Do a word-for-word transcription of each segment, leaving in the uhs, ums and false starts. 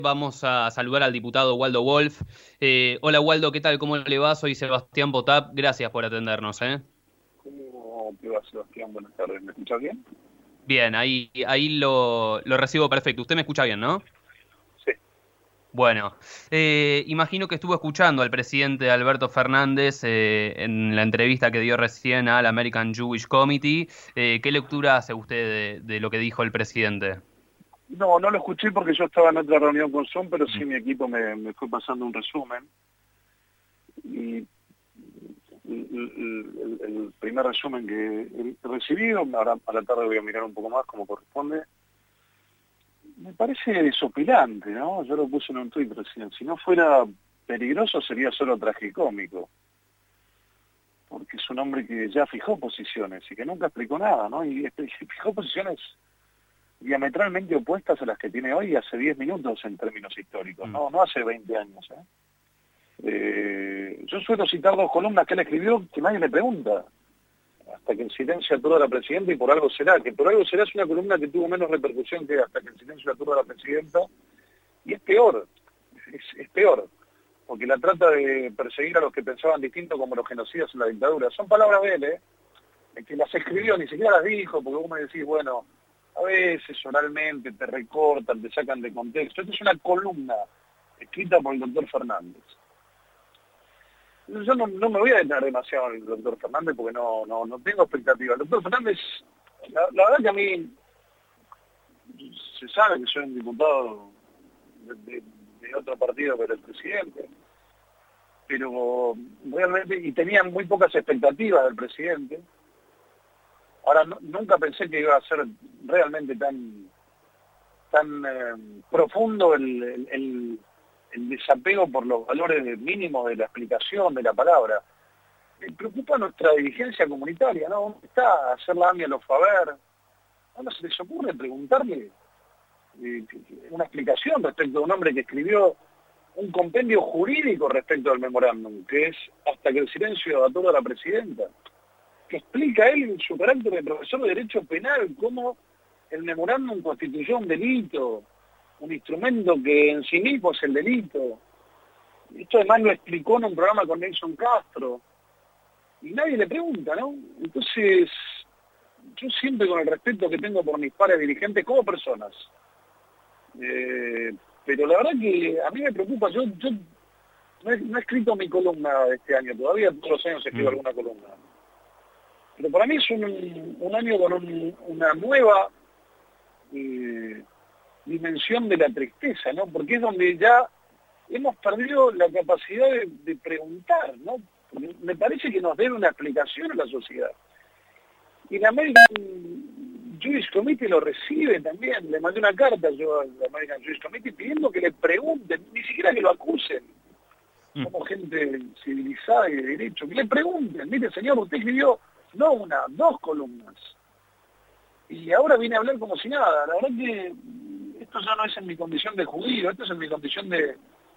Vamos a saludar al diputado Waldo Wolf. Eh, hola Waldo, ¿qué tal? ¿Cómo le va? Soy Sebastián Potap. Gracias por atendernos. ¿eh? ¿Cómo te va, Sebastián? Buenas tardes. ¿Me escuchas bien? Bien, ahí, ahí lo, lo recibo perfecto. Usted me escucha bien, ¿no? Sí. Bueno, eh, imagino que estuvo escuchando al presidente Alberto Fernández eh, en la entrevista que dio recién al American Jewish Committee. Eh, ¿qué lectura hace usted de, de lo que dijo el presidente? No, no lo escuché porque yo estaba en otra reunión con Zoom, pero Mm. sí mi equipo me, me fue pasando un resumen. Y el, el- el primer resumen que he recibido, ahora a la tarde voy a mirar un poco más como corresponde, me parece desopilante, ¿no? Yo lo puse en un tuit recién. Si no fuera peligroso sería solo tragicómico, porque es un hombre que ya fijó posiciones y que nunca explicó nada, ¿no? Y este- fijó posiciones diametralmente opuestas a las que tiene hoy hace diez minutos en términos históricos, Mm. no, no hace veinte años. ¿eh? Eh, yo suelo citar dos columnas que él escribió que nadie le pregunta, hasta que el silencio aturda a la presidenta y por algo será, que por algo será es una columna que tuvo menos repercusión que hasta que el silencio aturda a la presidenta, y es peor, es, es peor, porque la trata de perseguir a los que pensaban distinto como los genocidas en la dictadura. Son palabras de él, ¿eh? El que las escribió, ni siquiera las dijo, porque vos me decís, bueno, a veces oralmente te recortan, te sacan de contexto. Esta es una columna escrita por el doctor Fernández. Yo no, no me voy a detener demasiado en el doctor Fernández porque no, no, no tengo expectativas. El doctor Fernández, la, la verdad que a mí se sabe que soy un diputado de, de, de otro partido que era el presidente, pero realmente, y tenía muy pocas expectativas del presidente. Ahora, no, nunca pensé que iba a ser realmente tan tan eh, profundo el, el, el, el desapego por los valores mínimos de la explicación de la palabra. Me preocupa nuestra dirigencia comunitaria, ¿no? ¿Dónde está hacer la AMIA a los FABER? ¿Dónde se les ocurre preguntarle eh, una explicación respecto a un hombre que escribió un compendio jurídico respecto al memorándum, que es hasta que el silencio atorga a la presidenta, que explica él en su carácter de profesor de Derecho Penal cómo el memorándum constituyó un delito, un instrumento que en sí mismo es el delito. Esto además lo explicó en un programa con Nelson Castro, y nadie le pregunta, ¿no? Entonces, yo siempre con el respeto que tengo por mis pares dirigentes como personas, eh, pero la verdad que a mí me preocupa, yo, yo no, he, no he escrito mi columna de este año, todavía todos los años escribo Mm. alguna columna. Pero para mí es un, un año con un, una nueva eh, dimensión de la tristeza, ¿no? Porque es donde ya hemos perdido la capacidad de, de preguntar, ¿no? Porque me parece que nos debe una explicación a la sociedad. Y la American Jewish Committee lo recibe también. Le mandé una carta yo al American Jewish Committee pidiendo que le pregunten, ni siquiera que lo acusen, Mm. como gente civilizada y de derecho, que le pregunten, mire señor, usted escribió no una, dos columnas. Y ahora viene a hablar como si nada. La verdad que esto ya no es en mi condición de judío, esto es en mi condición de,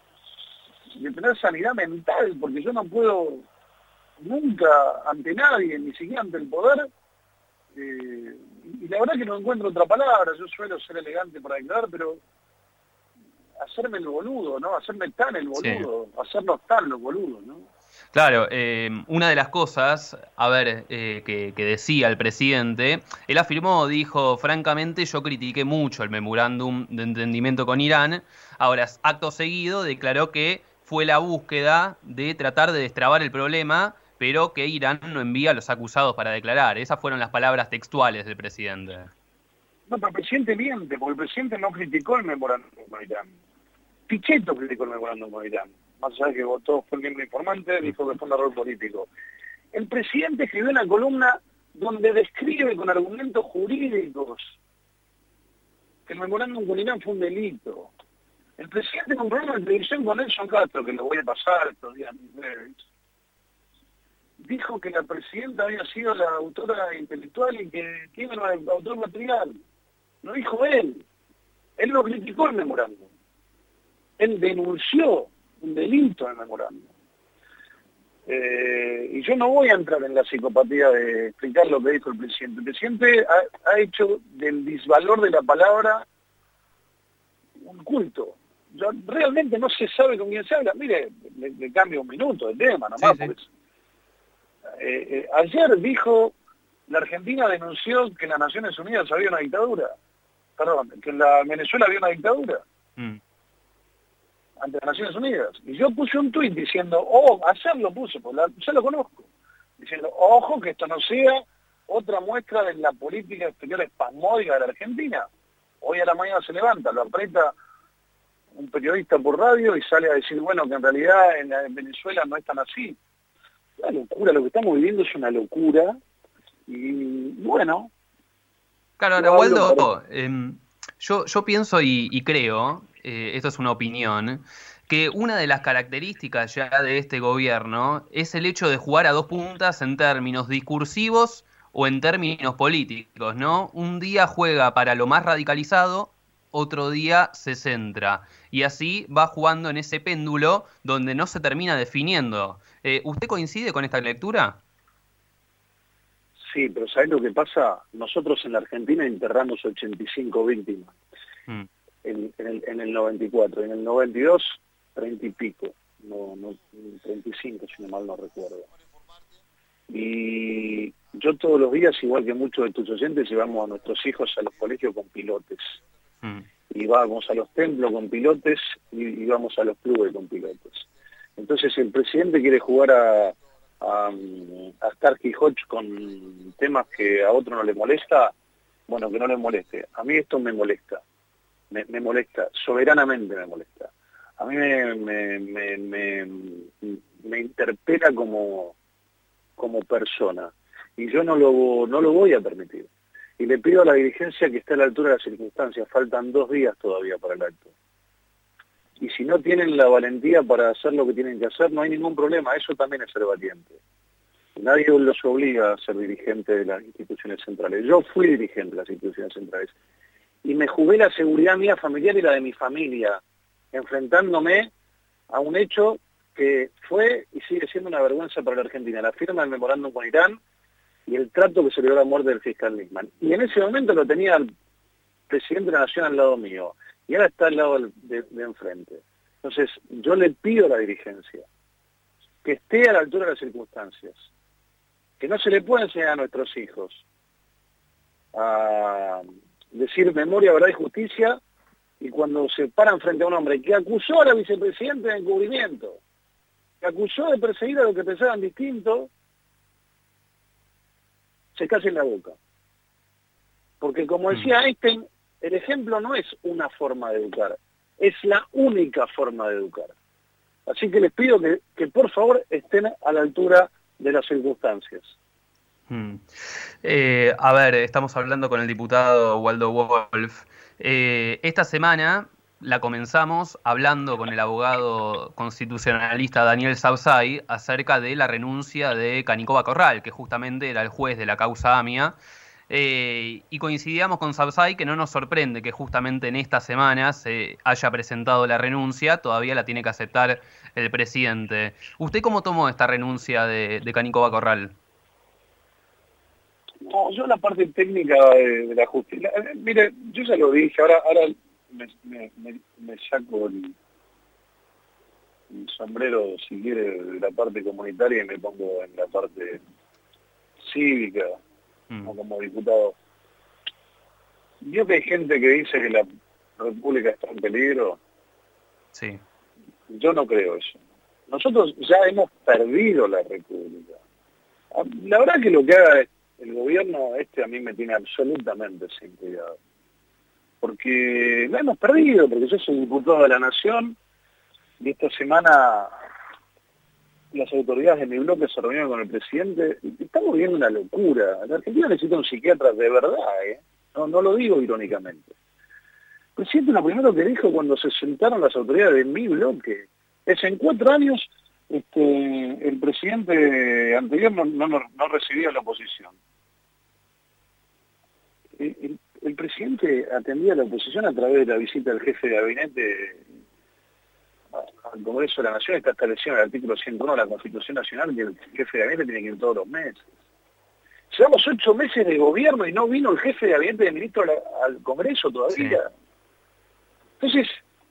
de tener sanidad mental, porque yo no puedo nunca ante nadie, ni siquiera ante el poder, eh, y la verdad que no encuentro otra palabra. Yo suelo ser elegante para declarar, pero hacerme el boludo, ¿no? Hacerme tan el Sí. boludo, hacernos tan los boludos, ¿no? Claro, eh, una de las cosas, a ver, eh, que, que decía el presidente, él afirmó, dijo, francamente, yo critiqué mucho el memorándum de entendimiento con Irán. Ahora, acto seguido, declaró que fue la búsqueda de tratar de destrabar el problema, pero que Irán no envía a los acusados para declarar. Esas fueron las palabras textuales del presidente. No, pero el presidente miente, porque el presidente no criticó el memorándum con Irán. Pichetto criticó el memorándum con Irán. Más allá de que votó, fue el miembro informante, dijo que fue un error político. El presidente escribió una columna donde describe con argumentos jurídicos que el memorándum con Irán fue un delito. El presidente en un programa de televisión con Nelson Castro, que lo voy a pasar estos días en breves, dijo que la presidenta había sido la autora intelectual y que tiene el autor material. Lo dijo él. Él no criticó el memorándum. Él denunció un delito en el memorándum. Eh, y yo no voy a entrar en la psicopatía de explicar lo que dijo el presidente. El presidente ha, ha hecho del disvalor de la palabra un culto. yo, realmente no se sabe con quién se habla. Mire, le, le cambio un minuto de tema nomás. Sí, sí. Porque, eh, eh, ayer dijo, la Argentina denunció que en las Naciones Unidas había una dictadura. Perdón, que en la Venezuela había una dictadura. Mm. Ante las Naciones Unidas. Y yo puse un tuit diciendo, oh, ayer lo puse, porque la, ya lo conozco, diciendo, ojo, que esto no sea otra muestra de la política exterior espasmódica de la Argentina. Hoy a la mañana se levanta, lo aprieta un periodista por radio y sale a decir, bueno, que en realidad en, en Venezuela no es tan así. Una locura, lo que estamos viviendo es una locura. Y bueno. Claro, ahora, Waldo, para... eh, yo, yo pienso y, y creo, eh, esto es una opinión, que una de las características ya de este gobierno es el hecho de jugar a dos puntas en términos discursivos o en términos políticos, ¿no? Un día juega para lo más radicalizado, otro día se centra. Y así va jugando en ese péndulo donde no se termina definiendo. Eh, ¿Usted coincide con esta lectura? Sí, pero ¿sabés lo que pasa? Nosotros en la Argentina enterramos ochenta y cinco víctimas mm. en, en, el, en el noventa y cuatro. En el noventa y dos, treinta y pico. No, no, treinta y cinco, si no mal no recuerdo. Y yo todos los días, igual que muchos de tus oyentes, llevamos a nuestros hijos a los colegios con pilotes. Mm. Y vamos a los templos con pilotes y, y vamos a los clubes con pilotes. Entonces el presidente quiere jugar a... a, a Starsky Hodge con temas que a otro no le molesta, bueno, que no le moleste. A mí esto me molesta, me, me molesta, soberanamente me molesta. A mí me, me, me, me, me interpela como, como persona, y yo no lo, no lo voy a permitir. Y le pido a la dirigencia que esté a la altura de las circunstancias, faltan dos días todavía para el acto. Y si no tienen la valentía para hacer lo que tienen que hacer, no hay ningún problema, eso también es ser valiente. Nadie los obliga a ser dirigente de las instituciones centrales. Yo fui dirigente de las instituciones centrales y me jugué la seguridad mía familiar y la de mi familia, enfrentándome a un hecho que fue y sigue siendo una vergüenza para la Argentina, la firma del memorándum con Irán y el trato que se le dio a la muerte del fiscal Nisman. Y en ese momento lo tenía el presidente de la Nación al lado mío. Y ahora está al lado de, de enfrente. Entonces, yo le pido a la dirigencia que esté a la altura de las circunstancias, que no se le pueda enseñar a nuestros hijos a decir memoria, verdad y justicia, y cuando se paran frente a un hombre que acusó a la vicepresidenta de encubrimiento, que acusó de perseguir a los que pensaban distinto, se callen la boca. Porque como decía Einstein, el ejemplo no es una forma de educar, es la única forma de educar. Así que les pido que, que por favor estén a la altura de las circunstancias. Hmm. Eh, a ver, estamos hablando con el diputado Waldo Wolf. Eh, esta semana la comenzamos hablando con el abogado constitucionalista Daniel Sauzay acerca de la renuncia de Canicoba Corral, que justamente era el juez de la causa AMIA. Eh, y coincidíamos con Sauzay que no nos sorprende que justamente en esta semana se haya presentado la renuncia, todavía la tiene que aceptar el presidente. ¿Usted cómo tomó esta renuncia de, de Canicoba Corral? No, yo la parte técnica de, de la justicia, eh, mire, yo ya lo dije, ahora, ahora me, me, me, me saco el, el sombrero, si quiere, de la parte comunitaria y me pongo en la parte cívica. O como diputado. Yo que hay gente que dice que la República está en peligro. Sí. Yo no creo eso. Nosotros ya hemos perdido la República. La verdad que lo que haga el gobierno este a mí me tiene absolutamente sin cuidado. Porque la hemos perdido, porque yo soy diputado de la Nación y esta semana las autoridades de mi bloque se reunieron con el presidente. Estamos viendo una locura. La Argentina necesita un psiquiatra de verdad, ¿eh? No, no lo digo irónicamente. El presidente lo primero que dijo cuando se sentaron las autoridades de mi bloque es: en cuatro años este, el presidente anterior no, no, no recibía la oposición. El, el, el presidente atendía a la oposición a través de la visita del jefe de gabinete al Congreso de la Nación. Está establecido en el artículo ciento uno de la Constitución Nacional que el jefe de gabinete tiene que ir todos los meses. Llevamos ocho meses de gobierno y no vino el jefe de gabinete de ministro al Congreso todavía. Sí. Entonces,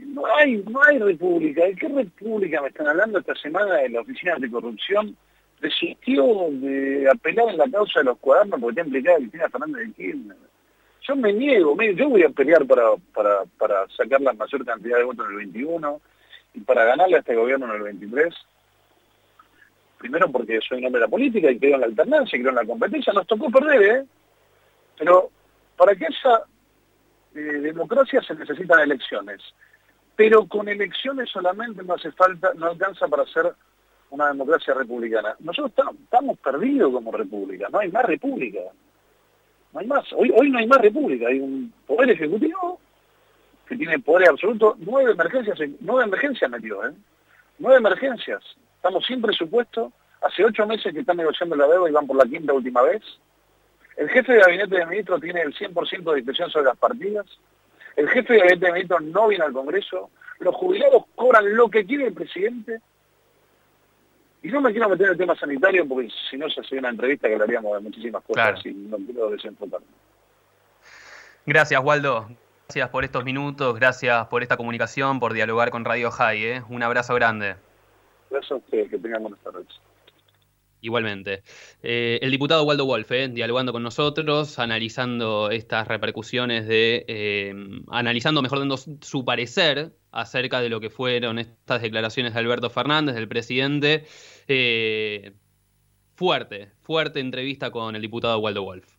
no hay, no hay república. ¿De qué república me están hablando esta semana de la Oficina Anticorrupción? Desistió de apelar en la causa de los cuadernos porque está implicada Cristina Fernández de Kirchner. Yo me niego, me, yo voy a pelear para, para, para sacar la mayor cantidad de votos en el veintiuno y para ganarle a este gobierno en el veintitrés. Primero porque soy un hombre de la política y creo en la alternancia, y creo en la competencia. Nos tocó perder, ¿eh? Pero para que esa eh, democracia se necesitan elecciones. Pero con elecciones solamente no hace falta, no alcanza para ser una democracia republicana. Nosotros estamos, estamos perdidos como república, no hay más república. No hay más. Hoy, hoy no hay más república, hay un poder ejecutivo que tiene poder absoluto. Nueve emergencias, nueve emergencias metió, ¿eh? Nueve emergencias. Estamos sin presupuesto. Hace ocho meses que están negociando la deuda y van por la quinta última vez. El jefe de gabinete de ministros tiene el cien por ciento de discreción sobre las partidas. El jefe de gabinete de ministros no viene al Congreso. Los jubilados cobran lo que quiere el presidente. Y no me quiero meter en el tema sanitario porque si no ya sería una entrevista que hablaríamos de muchísimas cosas. Claro. Y no quiero desenfocarme. Gracias, Waldo. Gracias por estos minutos, gracias por esta comunicación, por dialogar con Radio High. ¿eh? Un abrazo grande. Gracias a ustedes, que tengan buenas tardes. Igualmente. Eh, el diputado Waldo Wolf, eh, dialogando con nosotros, analizando estas repercusiones de, eh, analizando, mejor dando su parecer acerca de lo que fueron estas declaraciones de Alberto Fernández, del presidente. Eh, fuerte, fuerte entrevista con el diputado Waldo Wolf.